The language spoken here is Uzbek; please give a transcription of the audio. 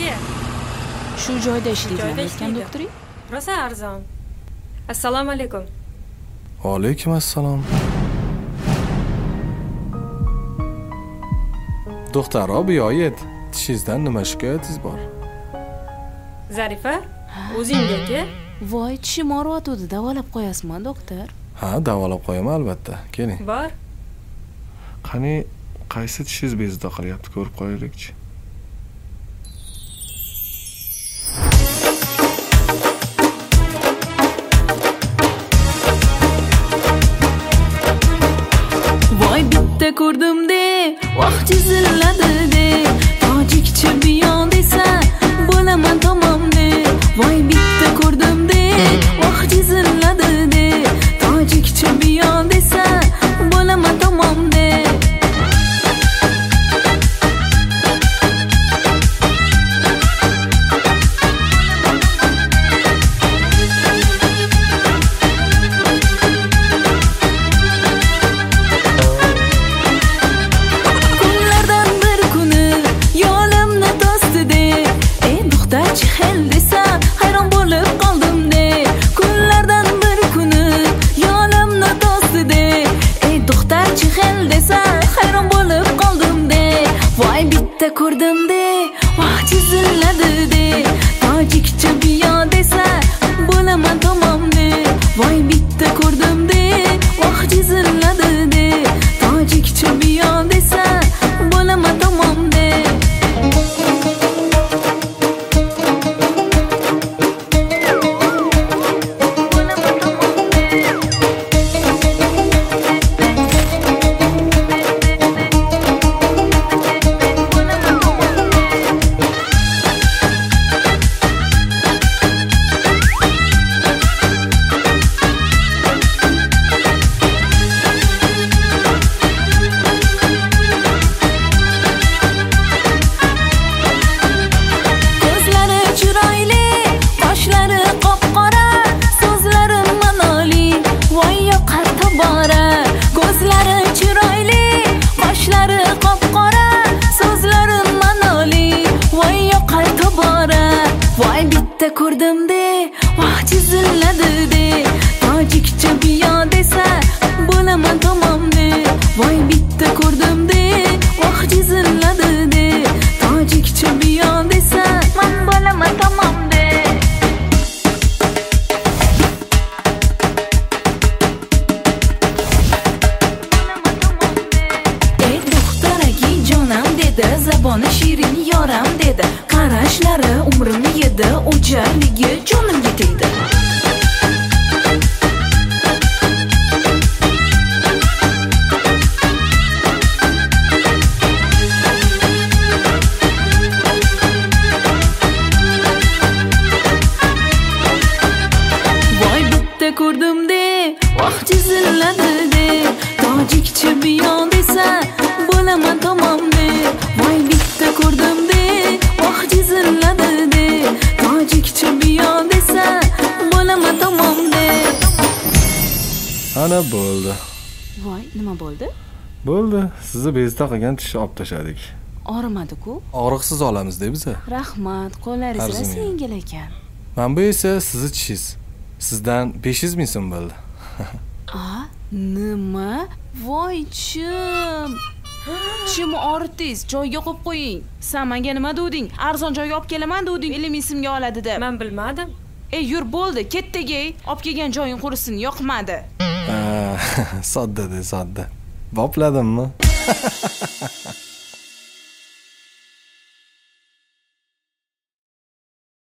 aka. Shu joyda ishlaydigan ekan doktoring? Rosa arzon. Assalomu alaykum. Va alaykum assalom. Doktor, obiyoyed. Tishingizdan nima shikoyatingiz bor? Zarifa, o'zing aka. Voy, tishim og'riyotdi, davolab qo'yasizmi, doktor? Ha, davolab qo'yaman albatta. Keling. Bor. Qani, qaysi tishingiz bezovta qilyapti, ko'rib qo'yaylik-chi. Voy, bitta ko'rdim-de, vaqt chiziladi-de, tojikcha biyon desa, bo'laman tamom-de. Voy, bitta ko'rdim-de, vaqt chiziladi-de, tojikcha biyon desa, bo'laman tamom-de. Ko'rdim-de, vaqt chiziladi-de, tojikcha biyon desa, bo'laman tamom-de. Voy, bitta ko'rdim-de, vaqt chiziladi-de, tojikcha biyon desa, bo'laman tamom-de. Ko'rdim-de, vaqt chiziladi-de, tojikcha biyon desa, bo'laman tamom-de. Voy, bitta ko'rdim-de, vaqt chiziladi-de, tojikcha biyon desa, men bo'laman tamom-de. Ey doktor aka, jonam dedi, zaboni shirin yoram dedi, qarashlari umrimni yedi, o'jarligi jonimga tegdi. Voy, bitta ko'rdim-de, vaqt chiziladi-de, tojikcha biyon desa, bo'laman tamom-de. Voy, bitta ko'rdim-de, vaqt chiziladi-de, tojikcha biyon desa, bo'laman tamom-de. Ana bo'ldi. Voy, nima bo'ldi? Bo'ldi. Sizni bezovta qilgan tishni olib tashladik. Og'rimadi-ku? Og'riqsiz olamiz-da biz. Rahmat, qo'llaringiz rosa yengil ekan. Mana bu esa sizni tishingiz. Sizdan 500 ming so'm bo'ldi. Nima? Voy, tishimni og'ritdingiz, joyiga qo'yib qo'ying. Sen menga nima deding? Arzon joyga olib kelaman deding, 50 ming so'mga oladi deb. Men bilmadim. Ey, yur bo'ldi, ketdagi. Olib kelgan joying qurisin, yoqmadi. Sodda. Bopladimmi?